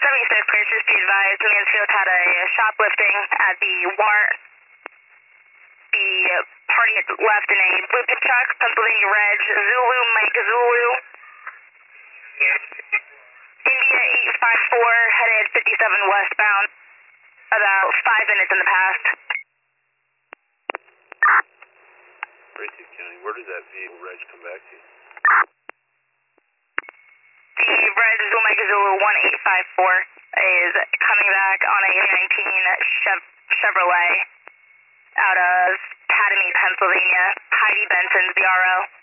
76, Gracious, be advised, Mansfield had a shoplifting at the Walmart. The party had left in a blue pickup truck, Pennsylvania Reg, Zulu, Mike Zulu. India 854, headed 57 westbound, about 5 minutes in the past. Tracy County, where does that vehicle Reg come back to? The Reg Zulu, Mike Zulu 1854 is coming back on a 19 Chevrolet out of Academy, Pennsylvania. Heidi Benson's the RO.